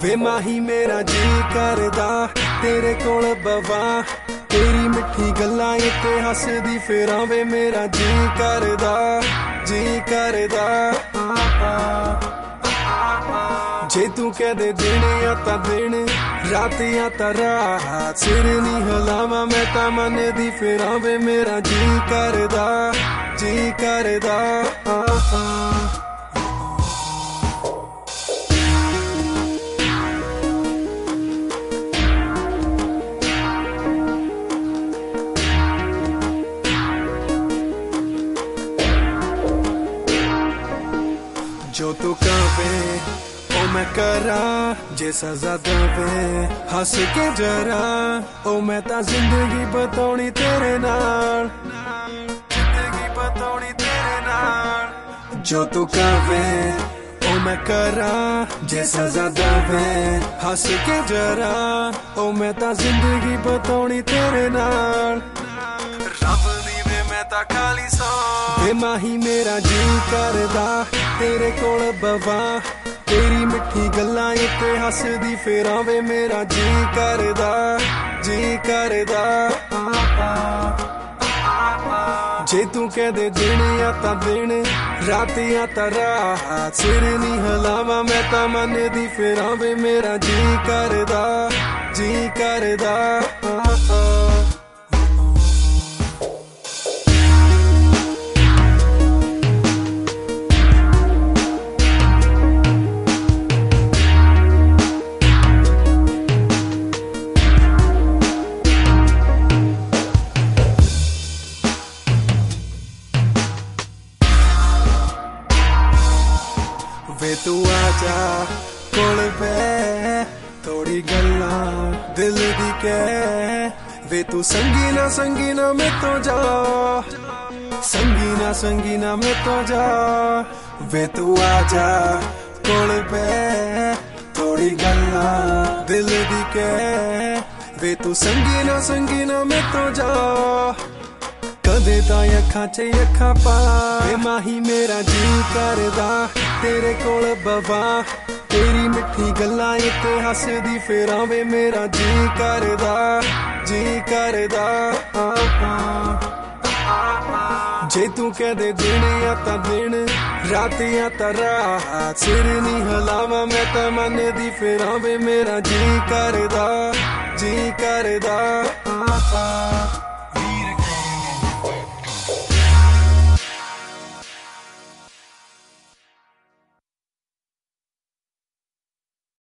वे माही मेरा जी करदा तेरे कोल बवा तेरी मिठी गल्लां ते हसदी फिरां वे मेरा जी करदा जे तू कह दे दिन या ता दिन रात या ता रात सिर नहीं हिलावा मैं ता मनदी फिरां वे मेरा जी करदा जो तू कहे ओ मैं करा जे सजा दवे हंस के जरा ओ मैं ता जिंदगी बताउणी तेरे नाल जो तू कहे ओ मैं करा जे सजा दवे हंस के जरा ओ मैं ता जिंदगी बताउणी तेरे नाल रब दी वे मैं ता खाली सौ वे माही मेरा जी करदा तेरे कोल बवा तेरी मिठी गल्लां ते हसदी फिरां वे मेरा जी करदा जे तू कह दे दिन या ता दिन रात या ता रात सिर नहीं हिलावा मैं ता मनदी फिरां वे मेरा जी करदा वे तू आजा कोल पे थोड़ी गल्लां दिल दी कह वे तू संगीना मैं तो जा संगीना मैं तो जा वे तू आजा कोल पे थोड़ी गल्लां दिल दी कह वे तू संगीना मैं तो जा कदे ता अखां च अखां पा वे माही मेरा जी करदा तेरे कोल बवा तेरी मिठी गल्लां ते हसदी फिरां वे मेरा जी करदा जे तू कह दे दिन या ता दिन रात या ता रात सिर नहीं हिलावा मैं ता मनदी फिरां वे मेरा जी करदा